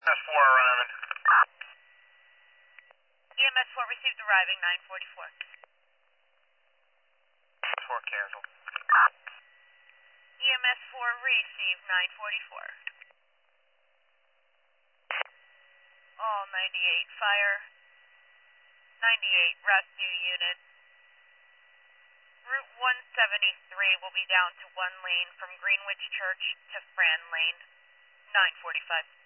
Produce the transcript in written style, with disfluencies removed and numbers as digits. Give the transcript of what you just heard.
EMS 4 arriving. EMS 4 received arriving 944. 4 canceled. EMS 4 received 944. All 98 fire. 98 rescue unit. Route 173 will be down to 1 lane from Greenwich Church to Fran Lane. 945.